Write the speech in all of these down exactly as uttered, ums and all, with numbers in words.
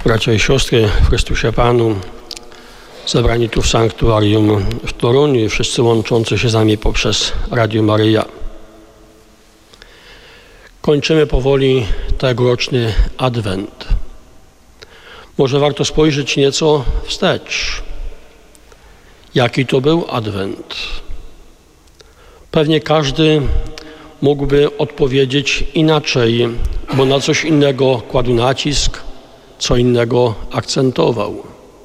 Bracia i siostry w Chrystusie Panu, zebrani tu w sanktuarium w Toruniu i wszyscy łączący się z nami poprzez Radio Maryja. Kończymy powoli tegoroczny Adwent. Może warto spojrzeć nieco wstecz. Jaki to był Adwent? Pewnie każdy mógłby odpowiedzieć inaczej, bo na coś innego kładł nacisk, co innego akcentował.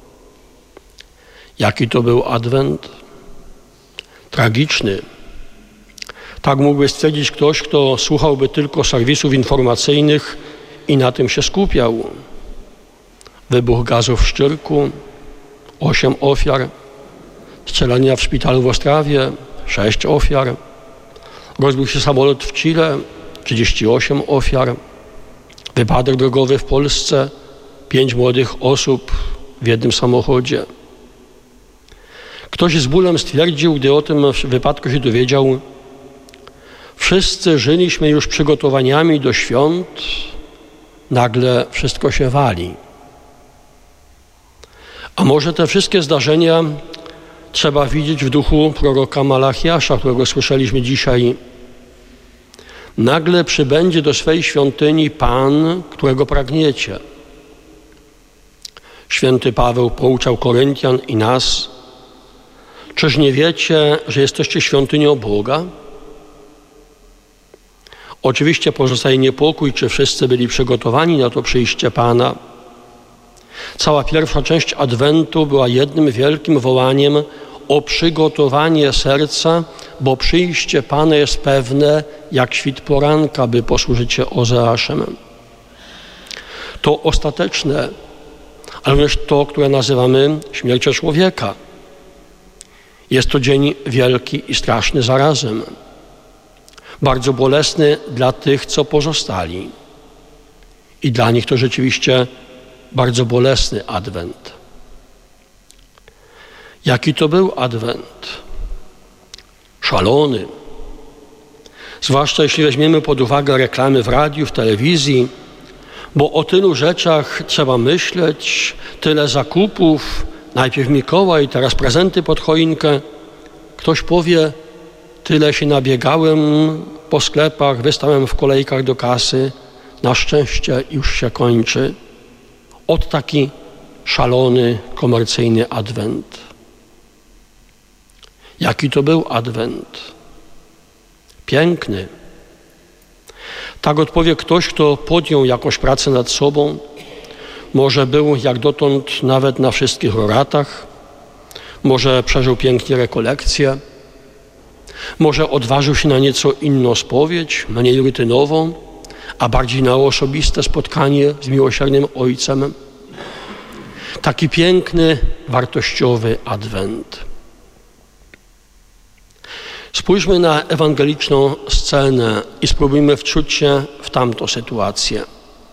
Jaki to był Adwent? Tragiczny. Tak mógłby stwierdzić ktoś, kto słuchałby tylko serwisów informacyjnych i na tym się skupiał. Wybuch gazu w Szczyrku, osiem ofiar, strzelania w szpitalu w Ostrawie, sześć ofiar, rozbił się samolot w Chile, trzydzieści osiem ofiar, wypadek drogowy w Polsce, pięć młodych osób w jednym samochodzie. Ktoś z bólem stwierdził, gdy o tym wypadku się dowiedział: wszyscy żyliśmy już przygotowaniami do świąt, nagle wszystko się wali. A może te wszystkie zdarzenia trzeba widzieć w duchu proroka Malachiasza, którego słyszeliśmy dzisiaj. Nagle przybędzie do swej świątyni Pan, którego pragniecie. Święty Paweł pouczał Koryntian i nas: czyż nie wiecie, że jesteście świątynią Boga? Oczywiście pozostaje niepokój, czy wszyscy byli przygotowani na to przyjście Pana. Cała pierwsza część Adwentu była jednym wielkim wołaniem o przygotowanie serca, bo przyjście Pana jest pewne jak świt poranka, by posłużyć się Ozeaszem. To ostateczne, ale również to, które nazywamy śmiercią człowieka. Jest to dzień wielki i straszny zarazem. Bardzo bolesny dla tych, co pozostali. I dla nich to rzeczywiście bardzo bolesny Adwent. Jaki to był Adwent? Szalony. Zwłaszcza jeśli weźmiemy pod uwagę reklamy w radiu, w telewizji, bo o tylu rzeczach trzeba myśleć, tyle zakupów, najpierw Mikołaj, teraz prezenty pod choinkę. Ktoś powie: tyle się nabiegałem po sklepach, wystałem w kolejkach do kasy, na szczęście już się kończy. Ot taki szalony, komercyjny Adwent. Jaki to był Adwent? Piękny. Tak odpowie ktoś, kto podjął jakąś pracę nad sobą, może był jak dotąd nawet na wszystkich roratach, może przeżył pięknie rekolekcję, może odważył się na nieco inną spowiedź, mniej rutynową, a bardziej na osobiste spotkanie z miłosiernym Ojcem. Taki piękny, wartościowy Adwent. Spójrzmy na ewangeliczną scenę i spróbujmy wczuć się w tamtą sytuację.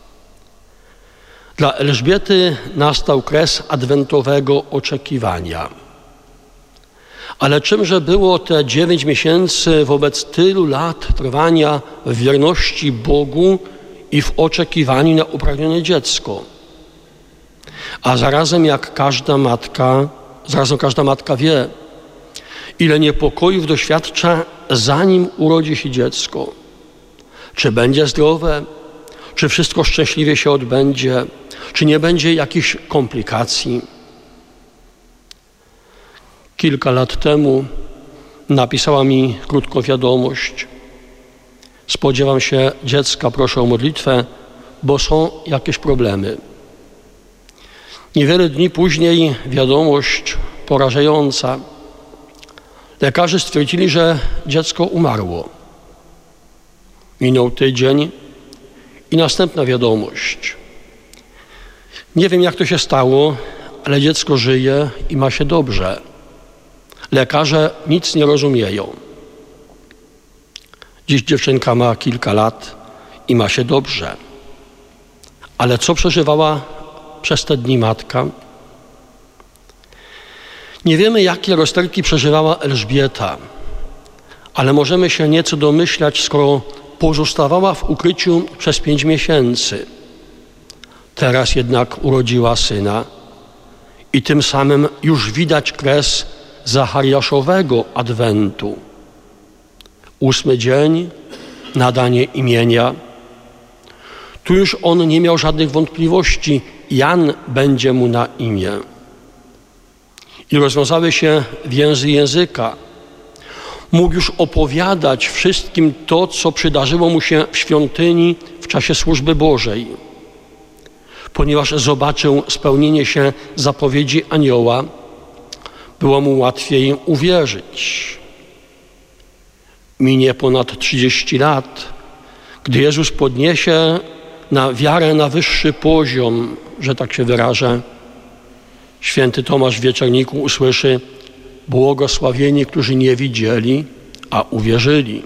Dla Elżbiety nastał kres adwentowego oczekiwania. Ale czymże było te dziewięć miesięcy wobec tylu lat trwania w wierności Bogu i w oczekiwaniu na upragnione dziecko? A zarazem jak każda matka, zarazem każda matka wie, ile niepokojów doświadcza, zanim urodzi się dziecko. Czy będzie zdrowe? Czy wszystko szczęśliwie się odbędzie? Czy nie będzie jakichś komplikacji? Kilka lat temu napisała mi krótką wiadomość: spodziewam się dziecka, proszę o modlitwę, bo są jakieś problemy. Niewiele dni później wiadomość porażająca. Lekarze stwierdzili, że dziecko umarło. Minął tydzień i następna wiadomość. Nie wiem, jak to się stało, ale dziecko żyje i ma się dobrze. Lekarze nic nie rozumieją. Dziś dziewczynka ma kilka lat i ma się dobrze. Ale co przeżywała przez te dni matka? Nie wiemy, jakie rozterki przeżywała Elżbieta, ale możemy się nieco domyślać, skoro pozostawała w ukryciu przez pięć miesięcy. Teraz jednak urodziła syna i tym samym już widać kres zachariaszowego adwentu. Ósmy dzień, nadanie imienia. Tu już on nie miał żadnych wątpliwości. Jan będzie mu na imię. I rozwiązały się więzy języka. Mógł już opowiadać wszystkim to, co przydarzyło mu się w świątyni w czasie służby Bożej, ponieważ zobaczył spełnienie się zapowiedzi anioła, było mu łatwiej uwierzyć. Minie ponad trzydzieści lat, gdy Jezus podniesie na wiarę na wyższy poziom, że tak się wyrażę. Święty Tomasz w Wieczerniku usłyszy: błogosławieni, którzy nie widzieli, a uwierzyli.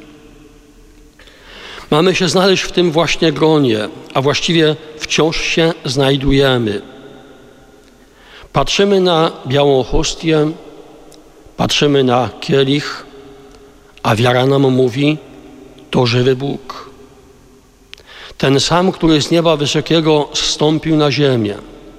Mamy się znaleźć w tym właśnie gronie, a właściwie wciąż się znajdujemy. Patrzymy na białą hostię, patrzymy na kielich, a wiara nam mówi: to żywy Bóg. Ten sam, który z nieba wysokiego zstąpił na ziemię.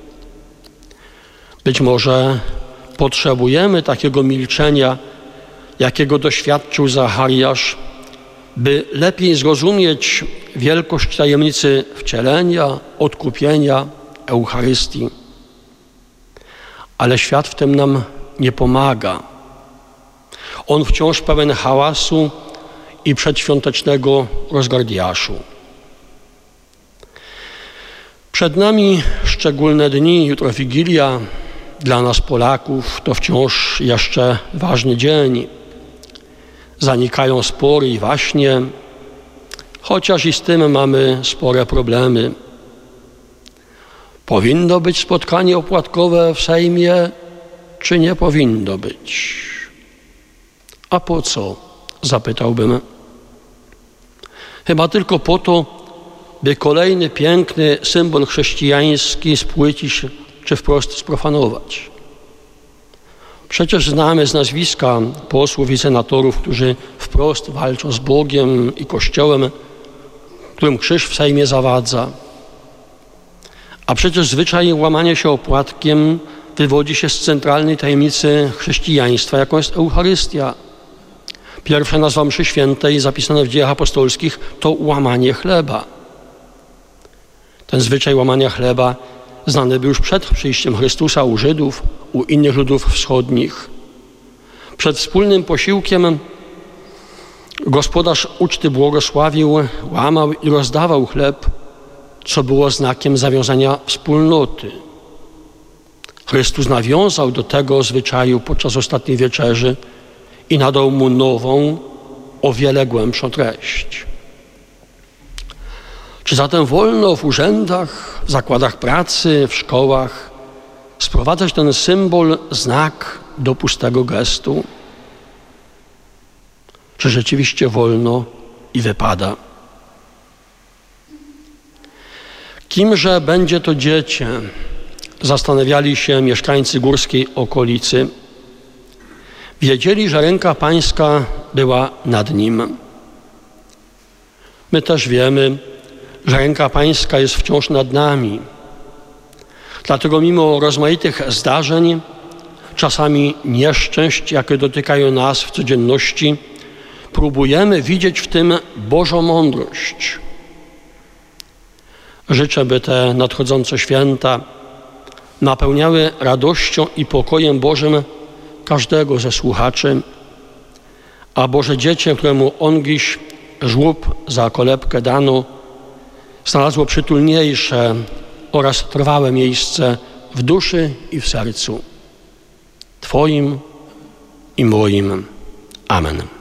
Być może potrzebujemy takiego milczenia, jakiego doświadczył Zachariasz, by lepiej zrozumieć wielkość tajemnicy wcielenia, odkupienia, Eucharystii. Ale świat w tym nam nie pomaga. On wciąż pełen hałasu i przedświątecznego rozgardiaszu. Przed nami szczególne dni, jutro Wigilia. Dla nas Polaków to wciąż jeszcze ważny dzień. Zanikają spory i waśnie, chociaż i z tym mamy spore problemy. Powinno być spotkanie opłatkowe w Sejmie, czy nie powinno być? A po co? Zapytałbym. Chyba tylko po to, by kolejny piękny symbol chrześcijański spłycić czy wprost sprofanować. Przecież znamy z nazwiska posłów i senatorów, którzy wprost walczą z Bogiem i Kościołem, którym krzyż w Sejmie zawadza. A przecież zwyczaj łamania się opłatkiem wywodzi się z centralnej tajemnicy chrześcijaństwa, jaką jest Eucharystia. Pierwsza nazwa mszy świętej zapisana w Dziejach Apostolskich to łamanie chleba. Ten zwyczaj łamania chleba znany był już przed przyjściem Chrystusa u Żydów, u innych ludów wschodnich. Przed wspólnym posiłkiem gospodarz uczty błogosławił, łamał i rozdawał chleb, co było znakiem zawiązania wspólnoty. Chrystus nawiązał do tego zwyczaju podczas ostatniej wieczerzy i nadał mu nową, o wiele głębszą treść. Czy zatem wolno w urzędach, w zakładach pracy, w szkołach sprowadzać ten symbol, znak do pustego gestu? Czy rzeczywiście wolno i wypada? Kimże będzie to dziecię? Zastanawiali się mieszkańcy górskiej okolicy. Wiedzieli, że ręka Pańska była nad nim. My też wiemy, że ręka Pańska jest wciąż nad nami. Dlatego mimo rozmaitych zdarzeń, czasami nieszczęść, jakie dotykają nas w codzienności, próbujemy widzieć w tym Bożą mądrość. Życzę, by te nadchodzące święta napełniały radością i pokojem Bożym każdego ze słuchaczy, a Boże Dziecię, któremu ongiś żłób za kolebkę dano, znalazło przytulniejsze oraz trwałe miejsce w duszy i w sercu Twoim i moim. Amen.